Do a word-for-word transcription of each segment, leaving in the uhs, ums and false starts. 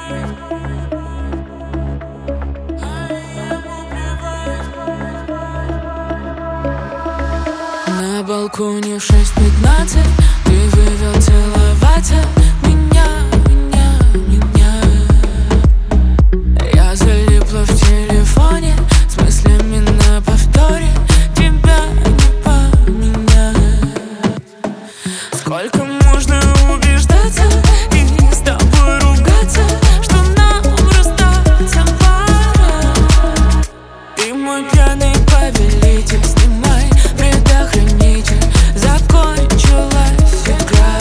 На балконе в шесть пятнадцать ты вывел целоваться меня, меня, меня. Я залипла в телефоне с мыслями на повторе. Тебя не поменять. Сколько можно убеждаться и с тобой ругаться, что нам расстаться пора. Ты мой пьяный повелитель, снимай предохранитель, закончилась игра.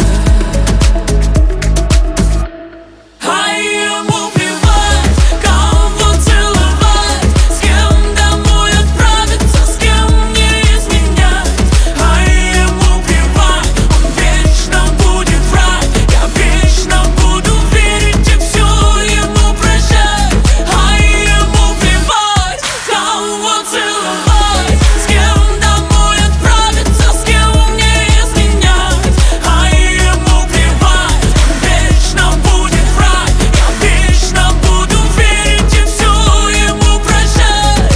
А ему плевать, кого целовать, с кем домой отправиться, с кем не изменять. А ему плевать, он вечно будет врать, я вечно буду верить и все ему прощать. А ему плевать, кого целовать, с кем домой отправиться, с кем не изменять. А ему плевать, он вечно будет врать, я вечно буду верить и все ему прощать.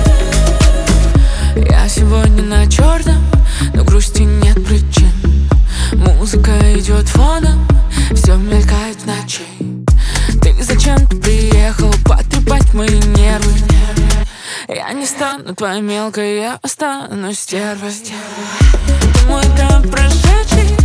Я сегодня на черном, но грусти нет причин. Музыка идет фоном, все мелькает в ночи. Ты зачем-то приехал потрепать мои нервы. Я не стану твоей мелкой, я останусь стервой. Ты мой там прошедший,